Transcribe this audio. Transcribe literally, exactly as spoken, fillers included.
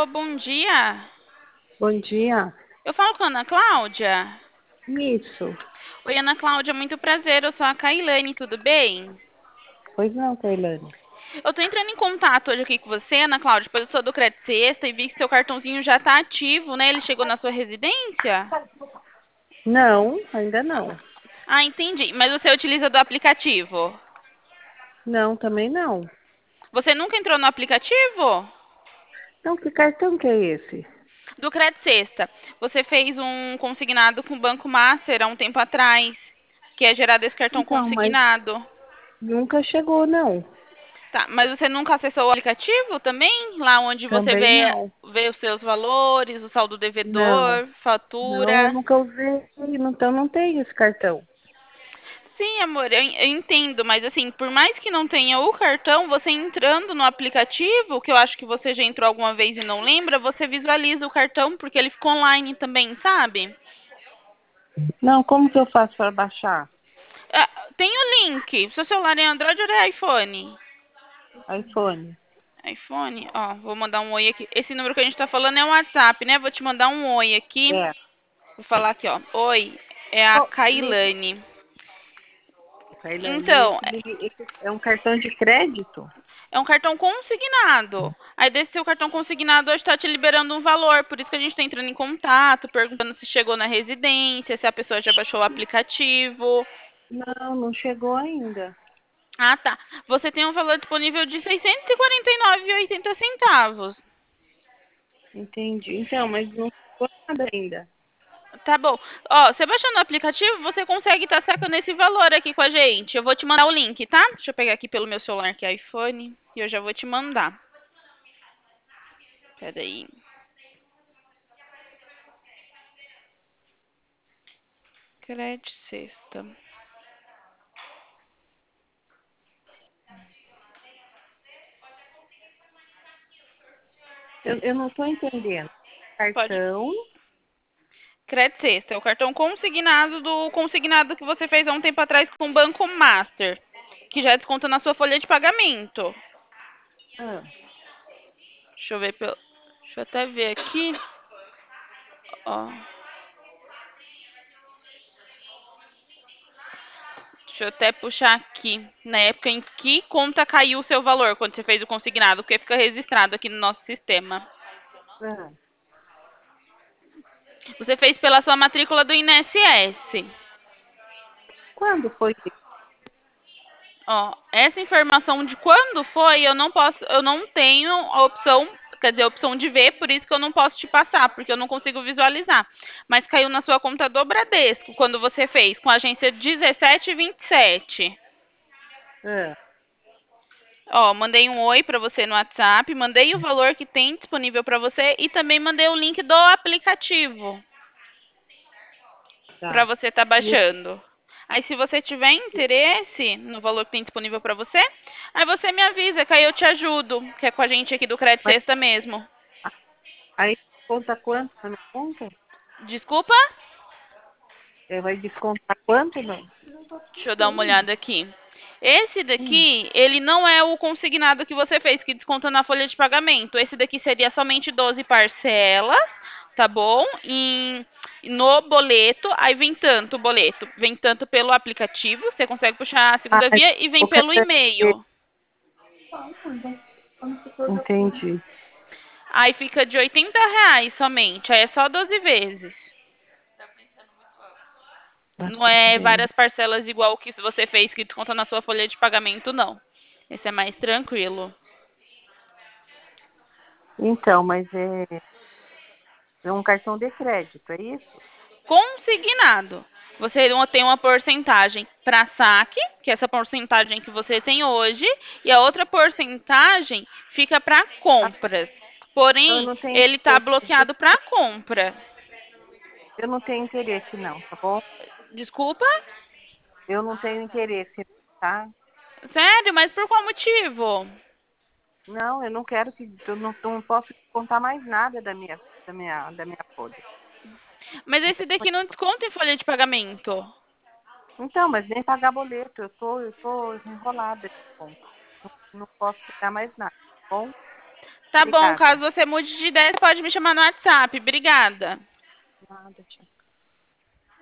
Alô, bom dia. Bom dia. Eu falo com a Ana Cláudia. Isso. Oi, Ana Cláudia, muito prazer. Eu sou a Kailane, tudo bem? Pois não, Tailane. Eu tô entrando em contato hoje aqui com você, Ana Cláudia, pois eu sou do Credit Sexta e vi que seu cartãozinho já tá ativo, né? Ele chegou na sua residência? Não, ainda não. Ah, entendi. Mas você utiliza do aplicativo? Não, também não. Você nunca entrou no aplicativo? Então, que cartão que é esse? Do Credit Sexta. Você fez um consignado com o Banco Master há um tempo atrás, que é gerado esse cartão Então, mas consignado. nunca chegou, não. Tá, mas você nunca acessou o aplicativo também? Lá onde você Também vê, não. vê os seus valores, o saldo Não. devedor, Não, eu fatura. nunca usei. Então, não tenho esse cartão. Sim, amor, eu, eu entendo, mas assim, por mais que não tenha o cartão, você entrando no aplicativo, que eu acho que você já entrou alguma vez e não lembra, você visualiza o cartão porque ele ficou online também, sabe? Não, como que eu faço para baixar? Ah, tem o link. Seu celular é Android ou é iPhone? iPhone. iPhone, ó, vou mandar um oi aqui. Esse número que a gente tá falando é um WhatsApp, né? Vou te mandar um oi aqui. É. Vou falar aqui, ó. Oi, é a Oh, me- Kailane. Tailane, Então, esse, esse é um cartão de crédito? é um cartão consignado. Aí desse seu cartão consignado hoje está te liberando um valor. Por isso que a gente está entrando em contato, perguntando se chegou na residência, se a pessoa já baixou o aplicativo. Não, não chegou ainda. Ah, tá. Você tem um valor disponível de seiscentos e quarenta e nove e oitenta centavos. Entendi. Então, mas não chegou nada ainda. Tá bom. Ó, você baixando o aplicativo, você consegue estar sacando esse valor aqui com a gente. Eu vou te mandar o link, tá? Deixa eu pegar aqui pelo meu celular que é iPhone e eu já vou te mandar. Pera aí. Credit Sexta. Eu, eu não estou entendendo. Pode. Cartão. Credit Sexta, é o cartão consignado do consignado que você fez há um tempo atrás com o Banco Master, que já desconta na sua folha de pagamento. Ah, Deixa eu ver, pelo- deixa eu até ver aqui. Ó, deixa eu até puxar aqui. Na época em que conta caiu o seu valor quando você fez o consignado, porque fica registrado aqui no nosso sistema. ah. Você fez pela sua matrícula do I N S S. Quando foi isso? Ó, essa informação de quando foi, eu não posso, eu não tenho a opção, quer dizer, a opção de ver, por isso que eu não posso te passar, porque eu não consigo visualizar. Mas caiu na sua conta do Bradesco quando você fez com a agência dezessete vinte e sete. Ah, Ó, mandei um oi para você no WhatsApp, mandei o valor que tem disponível para você e também mandei o link do aplicativo para tá. você estar E esse- baixando. Aí, se você tiver interesse no valor que tem disponível para você, aí você me avisa, que aí eu te ajudo, que é com a gente aqui do Credit mas Sexta mesmo. a- aí conta quanto na minha conta? Desculpa? É, vai descontar quanto, não? Deixa eu dar uma olhada aqui. Esse Hum. daqui, ele não é o consignado que você fez, que desconta na folha de pagamento. Esse daqui seria somente doze parcelas, tá bom? Em, no boleto, aí vem tanto o boleto. Vem tanto pelo aplicativo, você consegue puxar a Ah, segunda via, e vem o pelo cartão dele. e-mail. Entendi. Aí fica de oitenta reais somente, aí é só doze vezes. Ah, Não é bem. várias parcelas igual o que você fez, que desconta na sua folha de pagamento, não. Esse é mais tranquilo. Então, mas é, é um cartão de crédito, é isso? Consignado. Você tem uma porcentagem para saque, que é essa porcentagem que você tem hoje, e a outra porcentagem fica para Ah, compras. eu Porém, não tenho ele está interesse. bloqueado para compra. Eu não tenho interesse, não, tá bom? Desculpa? Eu não tenho interesse, tá? Sério? Mas por qual motivo? Não, eu não quero que. Eu não, não posso contar mais nada da minha, da minha, da minha folha. Mas Não esse tem daqui não condição. desconta em folha de pagamento. Então, mas nem pagar boleto. Eu tô, eu tô enrolada. Bom, não, não posso pegar mais nada, tá bom? Tá bom, Obrigada. caso você mude de ideia, você pode me chamar no WhatsApp. Obrigada. Nada, tchau.